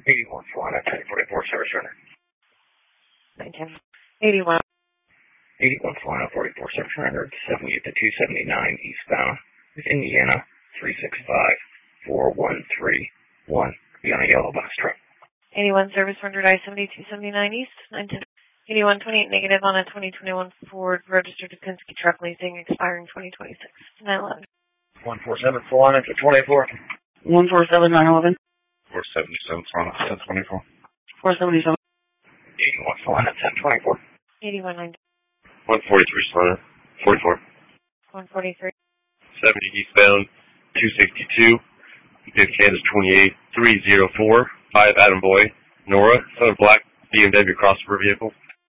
81 Solana, 1044 service runner. 910. 81. 81 Solana, 44 service runner, 70 to 279 eastbound with Indiana, 365-4131. Be on a yellow box truck. 81 service rendered I-7279 East, 910. 81 28 negative on a 2021 Ford registered to Penske truck leasing expiring 2026. 911. 147 Solana, 1024. 147 911. 477 Solana, 1024. 477. 81 Solana, 1024. 81 9. 143 Solana, 44. 143. 70 eastbound, 262. Big Kansas 28, 304. 5 Adam Boy, Nora, Southern Black BMW crossover vehicle.